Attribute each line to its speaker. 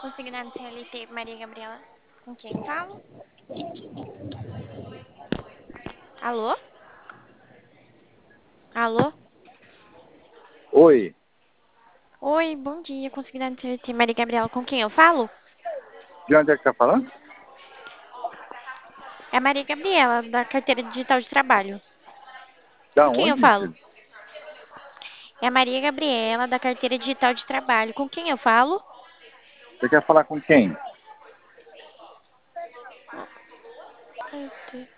Speaker 1: Consignado CLT Maria Gabriela. Com quem falo? Alô? Alô?
Speaker 2: Oi,
Speaker 1: Oi, bom dia. Consignado CLT Maria Gabriela. Com quem eu falo?
Speaker 2: de onde é que tá falando?
Speaker 1: É Maria Gabriela, da carteira digital de trabalho.
Speaker 2: Da
Speaker 1: Com quem eu
Speaker 2: onde,
Speaker 1: falo?
Speaker 2: filho?
Speaker 1: É Maria Gabriela, da carteira digital de trabalho. Com quem eu falo?
Speaker 2: Você quer falar com quem?
Speaker 1: Meu Deus.